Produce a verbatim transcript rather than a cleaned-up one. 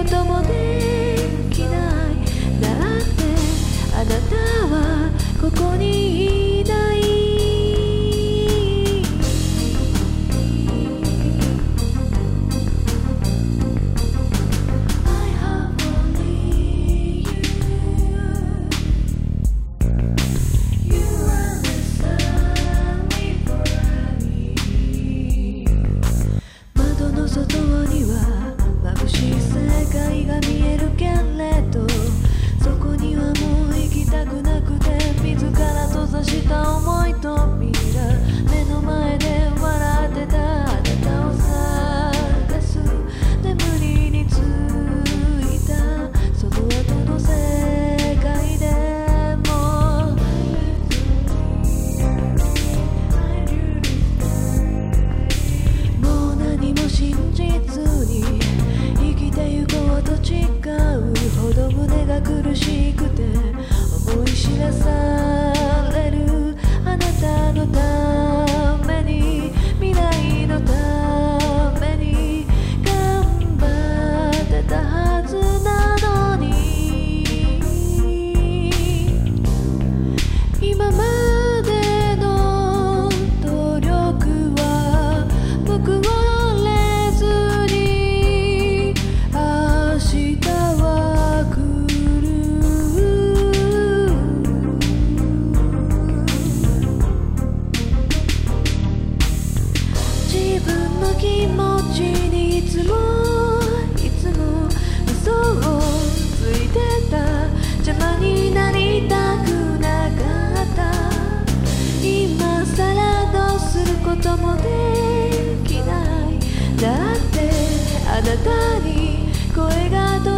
こともできない。だってあなたはここにいない。外には眩しい世界が見えるけれど、そこにはもう行きたくなくて、自ら閉ざした思いと未来、目の前で笑ってたあなたを探す。眠りについたその後の世界でももう何も信じずに生きてゆこうと誓うほど胸が苦しくて、思い知らされるあなたのために、未来のために頑張ってたはずなのに、今までの努力は報われずに、明日は来る。自分の気持ちにいつもいつも嘘をついてた。邪魔になりたくなかった。今さらどうすることもできない。だってあなたに声が届